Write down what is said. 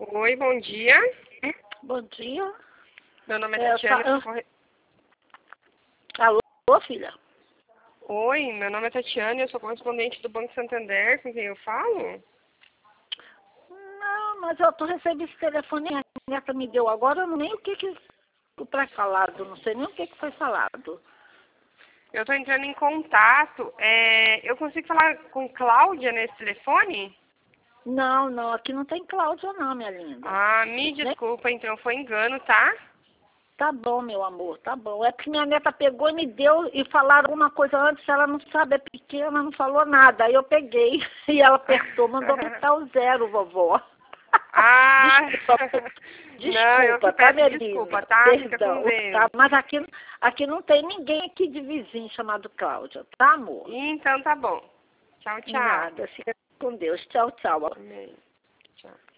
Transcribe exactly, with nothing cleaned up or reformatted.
Oi, bom dia. Bom dia. Meu nome é É, Tatiana. tá- eu sou corre- Alô, filha? Oi, meu nome é Tatiana e eu sou correspondente do Banco Santander, com quem eu falo? Não, mas eu tô recebendo esse telefone, a neta me deu agora, eu não nem o que que foi falado, não sei nem o que que foi falado. Eu estou entrando em contato. É, eu consigo falar com Cláudia nesse telefone? Não, não, aqui não tem Cláudia não, minha linda. Ah, me Nem- desculpa, então foi engano, tá? Tá bom, meu amor, tá bom. É que minha neta pegou e me deu e falaram alguma coisa antes, ela não sabe, é pequena, não falou nada. Aí eu peguei e ela apertou, mandou apertar o zero, vovó. Ah, Desculpa, não, eu que desculpa, tá, peço minha desculpa, linda? tá? Fica com Perdão, Deus. tá? Mas aqui, aqui não tem ninguém aqui de vizinho chamado Cláudia, tá, amor? Então tá bom. Tchau, tchau. Nada, fica com Deus. Tchau, tchau. Amém. Tchau.